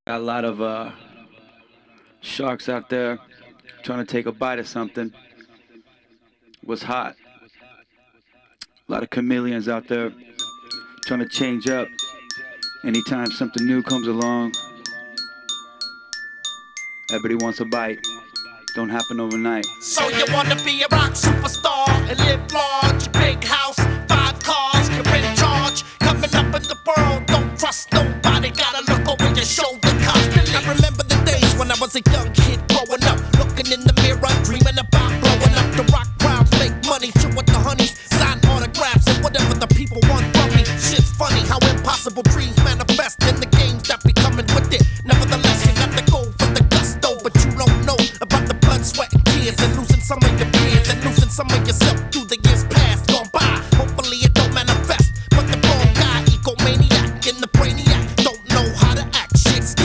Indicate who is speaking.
Speaker 1: Got a lot of sharks out there trying to take a bite of something. What's hot? A lot of chameleons out there trying to change up. Anytime something new comes along, everybody wants a bite. Don't happen overnight.
Speaker 2: So you wanna be a rock superstar and live large, big house, 5 cars, you're in charge. Coming up in the world, don't trust nobody. Gotta look over your shoulder constantly. I remember the days when I was a young